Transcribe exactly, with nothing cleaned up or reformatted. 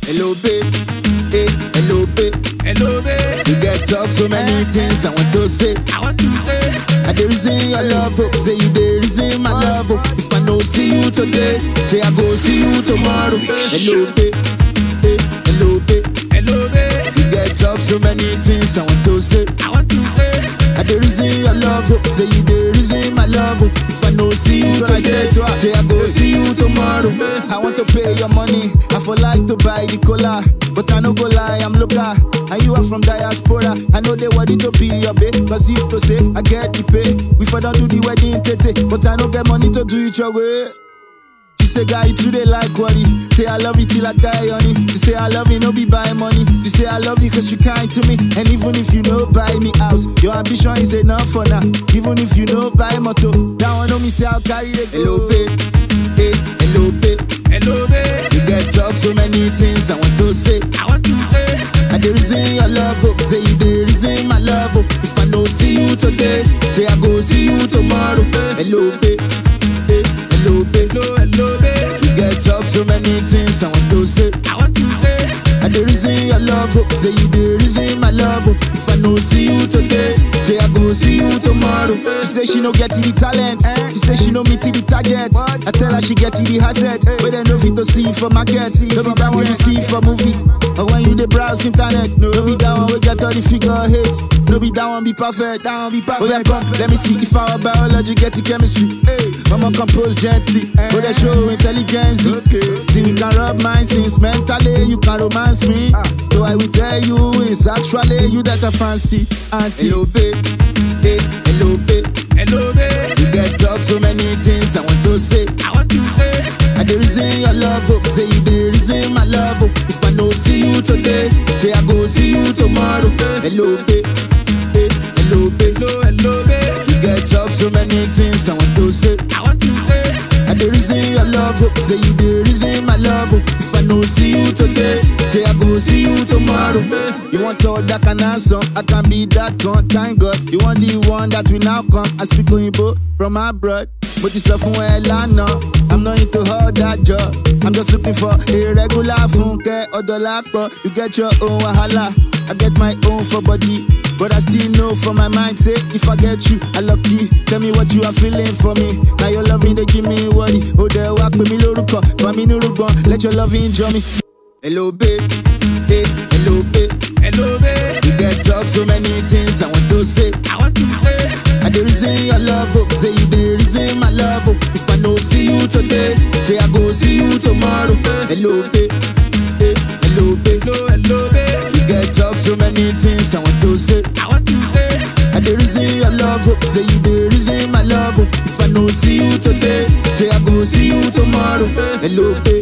Hello, babe. Hey, hello, babe. Hello, babe. We get talk so many things I want to say. I want to say. I dey reason your love, oh. Say you dey reason my love, oh. If I no see you today, say I go see you tomorrow. Hello, babe. Hey, hello, babe. Hello, babe. We get talk so many things I want to say. I want to say. I dey reason your love, oh. Say you dey reason my love, oh. If I no see you So I today, said to her, say I go see you tomorrow. I want to pay your money, I for like to buy the cola, but I no go lie, I'm local, and you are from diaspora. I know they worthy to be your babe, but if to say I get the pay, we for don't do the wedding tete, but I no get money to do it your way. She say, guy, today like worry. Say I love you till I die, honey. She say I love you, no be buy money. She say I love you cause you kind to me. And even if you no buy me house, your ambition is enough for now. Even if you no buy motor, that one know me say I'll carry the go. Hello, babe. Hey, hello, babe. Hello, babe. We get talk so many things I want to say. I want to say. I dey reason your love, oh. Say you dey reason my love, oh. If I no see you today, say I go see you tomorrow. Hello, babe. Hey, hello, babe. Hello, hello, babe. We get talk so many things I want to say. I want to say. I dey reason your love, oh. Say you dey reason my love, oh. If I no see you today, say I go see you tomorrow. She say she no get the talent, she say she no meet the target. I tell her she get the asset, but they no fit to see for market. No be that one you see for movie, or when you dey browse internet. No be that one we get all the figure eight. No be that one be perfect. Oh yeah, come, let me see if our biology get the chemistry. Mama compose gently, but they show intelligence. Then we can rub minds since mentally you can romance me. So I will tell you it's actually you that I fancy. Auntie, hello, babe. Hey, hello, babe. Hello, babe. We get talk so many things I want to say. I want to say. I dey reason your love, oh. Say you dey reason my love, oh. If I no see you today, say I go see you tomorrow. Hello, babe. Hey, hello, babe. Hello, hello, babe. We get talk so many things I want to say. I want to say. I dey reason your love, oh. Say you dey reason my love, oh. If I no see you today, say I go see you tomorrow. You want all that can answer, I can be that one, thank God. You want the one that will now come. I speak Oyinbo from abroad. But it's a fun lana. I'm not into all that job. I'm just looking for a regular funke or dollar. You get your own wahala, I get my own for body. But I still know for my mind, say, if I get you, I lucky. Tell me what you are feeling for me. Now your loving, they give me worry. Oh, they walk with me, loruko. For me, no rubon. Let your loving enjoy me. Hello, babe. Hey, hello, babe. Hello, babe. We get talk so many things I want to say. I want to say. I dey reason your love, oh. Say you dey reason my love, oh. If I no see you today, say I go see you tomorrow. Hello, babe. Hey, hello, babe. Hello, hello, babe. We get talk so many things I want to say. I want to say. I dey reason your love, oh. Say you dey reason my love, oh. If I no see you today, say I go see you tomorrow. Hello, babe.